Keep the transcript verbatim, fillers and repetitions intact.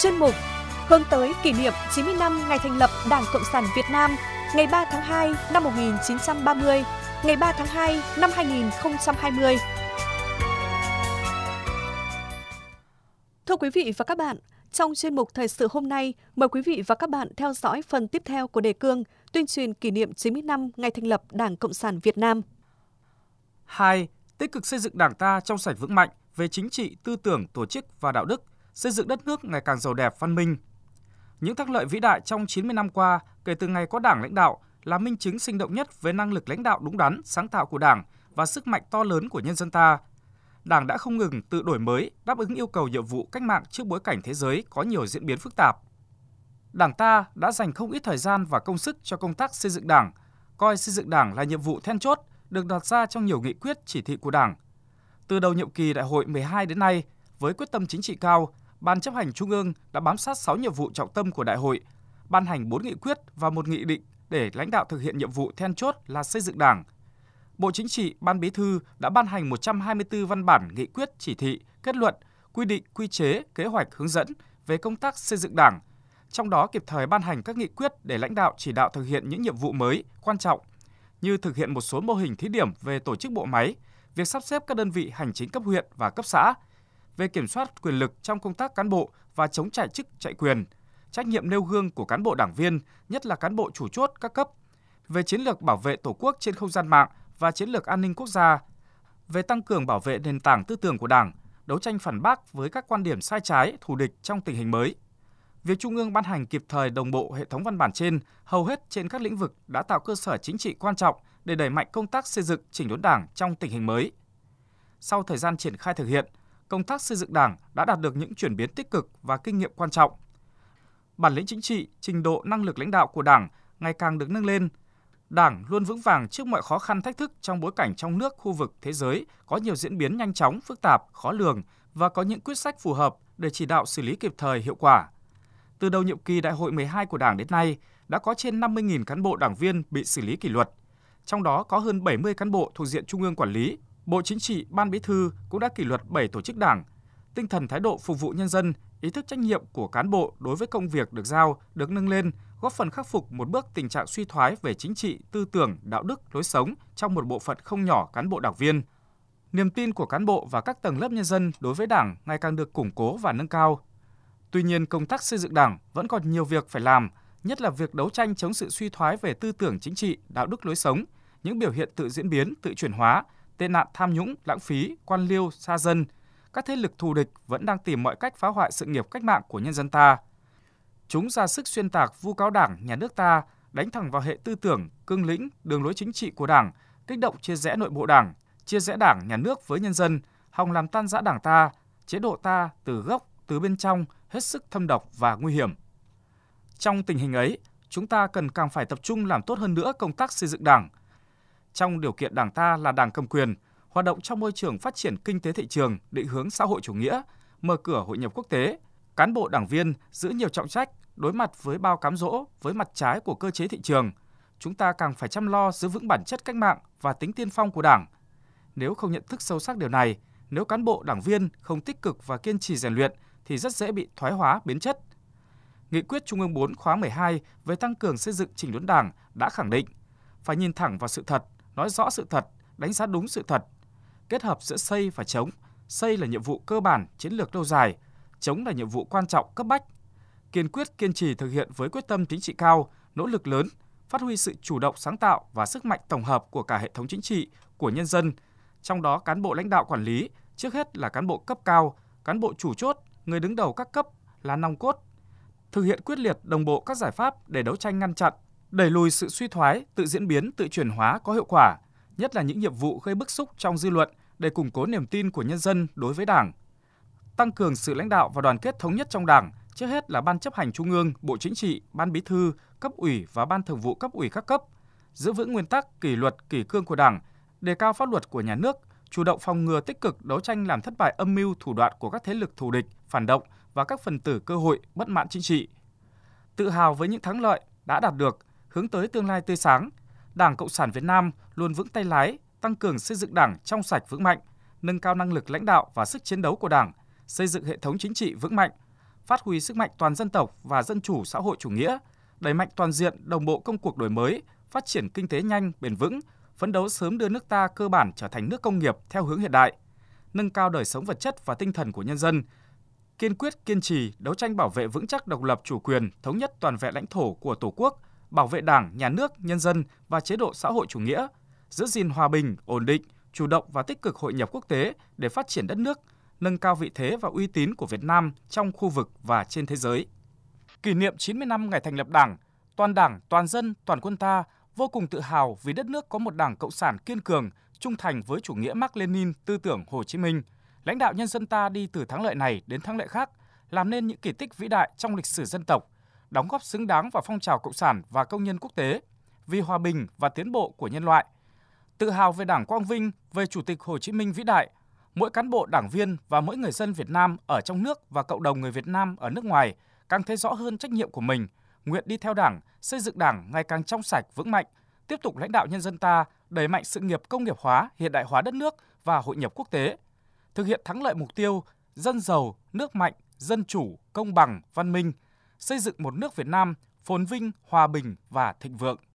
chuyên mục hướng tới kỷ niệm chín mươi năm ngày thành lập Đảng Cộng sản Việt Nam, ngày ba tháng hai năm một nghìn chín trăm ba mươi, ngày ba tháng hai năm hai nghìn không trăm hai mươi. Thưa quý vị và các bạn, trong chuyên mục thời sự hôm nay, mời quý vị và các bạn theo dõi phần tiếp theo của đề cương tuyên truyền kỷ niệm chín mươi năm ngày thành lập Đảng Cộng sản Việt Nam. hai. Tích cực xây dựng Đảng ta trong sạch vững mạnh về chính trị, tư tưởng, tổ chức và đạo đức, xây dựng đất nước ngày càng giàu đẹp, văn minh. Những thắng lợi vĩ đại trong chín mươi năm qua kể từ ngày có Đảng lãnh đạo là minh chứng sinh động nhất về năng lực lãnh đạo đúng đắn, sáng tạo của Đảng và sức mạnh to lớn của nhân dân ta. Đảng đã không ngừng tự đổi mới, đáp ứng yêu cầu nhiệm vụ cách mạng trước bối cảnh thế giới có nhiều diễn biến phức tạp. Đảng ta đã dành không ít thời gian và công sức cho công tác xây dựng Đảng, coi xây dựng Đảng là nhiệm vụ then chốt được đặt ra trong nhiều nghị quyết, chỉ thị của Đảng. Từ đầu nhiệm kỳ Đại hội mười hai đến nay, với quyết tâm chính trị cao, Ban chấp hành Trung ương đã bám sát sáu nhiệm vụ trọng tâm của Đại hội, ban hành bốn nghị quyết và một nghị định để lãnh đạo thực hiện nhiệm vụ then chốt là xây dựng Đảng. Bộ Chính trị, Ban Bí thư đã ban hành một trăm hai mươi tư văn bản nghị quyết, chỉ thị, kết luận, quy định, quy chế, kế hoạch, hướng dẫn về công tác xây dựng Đảng, trong đó kịp thời ban hành các nghị quyết để lãnh đạo chỉ đạo thực hiện những nhiệm vụ mới, quan trọng, như thực hiện một số mô hình thí điểm về tổ chức bộ máy, việc sắp xếp các đơn vị hành chính cấp huyện và cấp xã, về kiểm soát quyền lực trong công tác cán bộ và chống chạy chức chạy quyền, trách nhiệm nêu gương của cán bộ đảng viên, nhất là cán bộ chủ chốt các cấp, về chiến lược bảo vệ Tổ quốc trên không gian mạng và chiến lược an ninh quốc gia, về tăng cường bảo vệ nền tảng tư tưởng của Đảng, đấu tranh phản bác với các quan điểm sai trái, thù địch trong tình hình mới. Việc Trung ương ban hành kịp thời đồng bộ hệ thống văn bản trên, hầu hết trên các lĩnh vực đã tạo cơ sở chính trị quan trọng để đẩy mạnh công tác xây dựng chỉnh đốn Đảng trong tình hình mới. Sau thời gian triển khai thực hiện, công tác xây dựng Đảng đã đạt được những chuyển biến tích cực và kinh nghiệm quan trọng. Bản lĩnh chính trị, trình độ năng lực lãnh đạo của Đảng ngày càng được nâng lên. Đảng luôn vững vàng trước mọi khó khăn thách thức trong bối cảnh trong nước, khu vực, thế giới có nhiều diễn biến nhanh chóng, phức tạp, khó lường và có những quyết sách phù hợp để chỉ đạo xử lý kịp thời, hiệu quả. Từ đầu nhiệm kỳ Đại hội mười hai của Đảng đến nay, đã có trên năm mươi nghìn cán bộ đảng viên bị xử lý kỷ luật. Trong đó có hơn bảy mươi cán bộ thuộc diện Trung ương quản lý. Bộ Chính trị, Ban Bí thư cũng đã kỷ luật bảy tổ chức Đảng. Tinh thần thái độ phục vụ nhân dân, ý thức trách nhiệm của cán bộ đối với công việc được giao được nâng lên, góp phần khắc phục một bước tình trạng suy thoái về chính trị, tư tưởng, đạo đức, lối sống trong một bộ phận không nhỏ cán bộ đảng viên. Niềm tin của cán bộ và các tầng lớp nhân dân đối với Đảng ngày càng được củng cố và nâng cao. Tuy nhiên, công tác xây dựng Đảng vẫn còn nhiều việc phải làm, nhất là việc đấu tranh chống sự suy thoái về tư tưởng chính trị, đạo đức lối sống, những biểu hiện tự diễn biến, tự chuyển hóa, tệ nạn tham nhũng, lãng phí, quan liêu, xa dân. Các thế lực thù địch vẫn đang tìm mọi cách phá hoại sự nghiệp cách mạng của nhân dân ta. Chúng ra sức xuyên tạc, vu cáo Đảng, nhà nước ta, đánh thẳng vào hệ tư tưởng, cương lĩnh, đường lối chính trị của Đảng, kích động chia rẽ nội bộ Đảng, chia rẽ Đảng, nhà nước với nhân dân, hòng làm tan rã Đảng ta, chế độ ta từ gốc, từ bên trong, hết sức thâm độc và nguy hiểm. Trong tình hình ấy, chúng ta cần càng phải tập trung làm tốt hơn nữa công tác xây dựng Đảng. Trong điều kiện Đảng ta là Đảng cầm quyền, hoạt động trong môi trường phát triển kinh tế thị trường, định hướng xã hội chủ nghĩa, mở cửa hội nhập quốc tế, cán bộ đảng viên giữ nhiều trọng trách, đối mặt với bao cám dỗ, với mặt trái của cơ chế thị trường, chúng ta càng phải chăm lo giữ vững bản chất cách mạng và tính tiên phong của Đảng. Nếu không nhận thức sâu sắc điều này, nếu cán bộ đảng viên không tích cực và kiên trì rèn luyện thì rất dễ bị thoái hóa, biến chất. Nghị quyết Trung ương bốn khóa mười hai về tăng cường xây dựng chỉnh đốn Đảng đã khẳng định phải nhìn thẳng vào sự thật, nói rõ sự thật, đánh giá đúng sự thật, kết hợp giữa xây và chống. Xây là nhiệm vụ cơ bản, chiến lược lâu dài, chống là nhiệm vụ quan trọng, cấp bách. Kiên quyết kiên trì thực hiện với quyết tâm chính trị cao, nỗ lực lớn, phát huy sự chủ động sáng tạo và sức mạnh tổng hợp của cả hệ thống chính trị, của nhân dân, trong đó cán bộ lãnh đạo quản lý, trước hết là cán bộ cấp cao, cán bộ chủ chốt, người đứng đầu các cấp là nòng cốt. Thực hiện quyết liệt đồng bộ các giải pháp để đấu tranh ngăn chặn, đẩy lùi sự suy thoái, tự diễn biến, tự chuyển hóa có hiệu quả, nhất là những nhiệm vụ gây bức xúc trong dư luận để củng cố niềm tin của nhân dân đối với Đảng. Tăng cường sự lãnh đạo và đoàn kết thống nhất trong Đảng, trước hết là Ban chấp hành Trung ương, Bộ Chính trị, Ban Bí thư, cấp ủy và Ban thường vụ cấp ủy các cấp, giữ vững nguyên tắc kỷ luật, kỷ cương của Đảng, đề cao pháp luật của nhà nước, chủ động phòng ngừa tích cực đấu tranh làm thất bại âm mưu thủ đoạn của các thế lực thù địch, phản động và các phần tử cơ hội bất mãn chính trị. Tự hào với những thắng lợi đã đạt được, hướng tới tương lai tươi sáng, Đảng Cộng sản Việt Nam luôn vững tay lái, tăng cường xây dựng Đảng trong sạch vững mạnh, nâng cao năng lực lãnh đạo và sức chiến đấu của Đảng, xây dựng hệ thống chính trị vững mạnh, phát huy sức mạnh toàn dân tộc và dân chủ xã hội chủ nghĩa, đẩy mạnh toàn diện đồng bộ công cuộc đổi mới, phát triển kinh tế nhanh, bền vững, phấn đấu sớm đưa nước ta cơ bản trở thành nước công nghiệp theo hướng hiện đại, nâng cao đời sống vật chất và tinh thần của nhân dân, kiên quyết kiên trì đấu tranh bảo vệ vững chắc độc lập chủ quyền, thống nhất toàn vẹn lãnh thổ của Tổ quốc, bảo vệ Đảng, Nhà nước, nhân dân và chế độ xã hội chủ nghĩa, giữ gìn hòa bình, ổn định, chủ động và tích cực hội nhập quốc tế để phát triển đất nước, nâng cao vị thế và uy tín của Việt Nam trong khu vực và trên thế giới. Kỷ niệm chín mươi năm ngày thành lập Đảng, toàn Đảng, toàn dân, toàn quân ta vô cùng tự hào vì đất nước có một Đảng Cộng sản kiên cường, trung thành với chủ nghĩa Mác Lênin, tư tưởng Hồ Chí Minh. Lãnh đạo nhân dân ta đi từ thắng lợi này đến thắng lợi khác, làm nên những kỳ tích vĩ đại trong lịch sử dân tộc, đóng góp xứng đáng vào phong trào cộng sản và công nhân quốc tế, vì hòa bình và tiến bộ của nhân loại. Tự hào về Đảng quang vinh, về Chủ tịch Hồ Chí Minh vĩ đại, mỗi cán bộ đảng viên và mỗi người dân Việt Nam ở trong nước và cộng đồng người Việt Nam ở nước ngoài càng thấy rõ hơn trách nhiệm của mình, nguyện đi theo Đảng, xây dựng Đảng ngày càng trong sạch, vững mạnh, tiếp tục lãnh đạo nhân dân ta đẩy mạnh sự nghiệp công nghiệp hóa, hiện đại hóa đất nước và hội nhập quốc tế, thực hiện thắng lợi mục tiêu dân giàu, nước mạnh, dân chủ, công bằng, văn minh, xây dựng một nước Việt Nam phồn vinh, hòa bình và thịnh vượng.